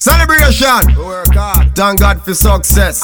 Celebration. Work hard. Thank God for success.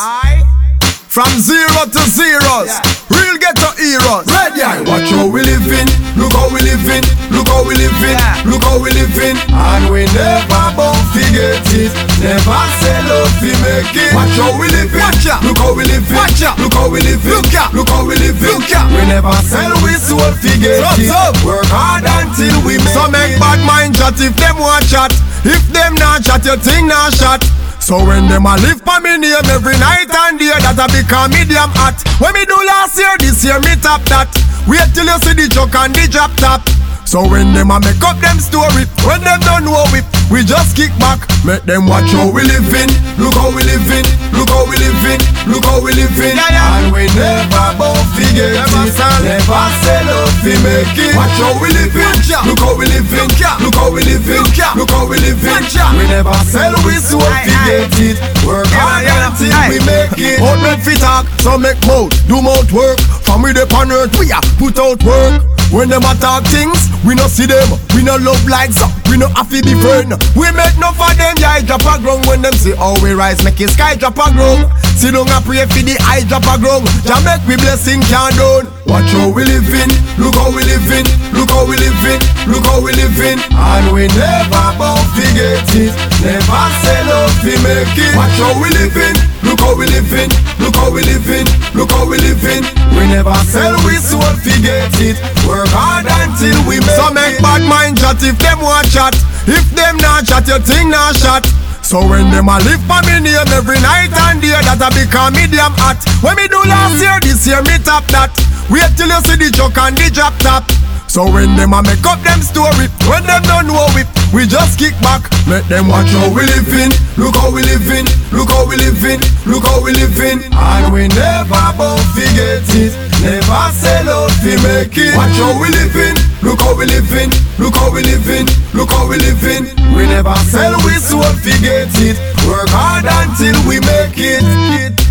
From zero to zeros, real ghetto heroes. Red eye, watch how we living. Look how we living. Look how we living. Look how we living. And we never bound forget it. Never sell out to make it. Watch how we living. Watch ya. Look how we living. Watch ya. Look how we living. Look ya. Look how we living. Look ya. We never sell, we soul forget it. Work hard until we make So make bad mind chat if them want chat. If them not chat, you think not shot. So when them a live for me name every night and day, that a become medium hot. When me do last year, this year me top that. Wait till you see the truck and the drop top. So when them a make up them story, when them don't know it, we just kick back. Make them watch how we living. Look how we living. Look how we living. Look how we living. And we never bound forget it. Never sell out to make it. Watch how we living. Look how we living. Look how we living. Look how we living. We never sell, we soul forget it. Work hard until we make it. Out make fit talk, so make mouth, do mouth work. From we dey on earth, we a put out work. When them attack things, we no see them. We no love like so, we no have to be friend. We make no for them, the eye drop a ground. When them say how we rise, make the sky drop a ground. See don't a pray for the eye drop a ground. Jah make we blessing can down. Watch how we living, look how we living, look how we living, look how we living. And we never bound forget it. Never sell out to make it. Watch how we living, look how we living, look how we living, look how we living. We never sell, we soul forget it. Work hard until we make it. So make bad mind chat if them want chat. If them not chat, you think not shot. So when them a live for me name every night and day, that a become medium hot. When me do last year, this year me top that. Wait till you see the truck and the drop top. So when them a make up them story, when them don't know it, we just kick back. Make them watch how we living. Look how we living. Look how we living. Look how we living. And we never bound forget it. Never sell out to make it. Watch how we living. Look how we living. Look how we living. Look how we living. We never sell, we soul forget it. Work hard until we make it.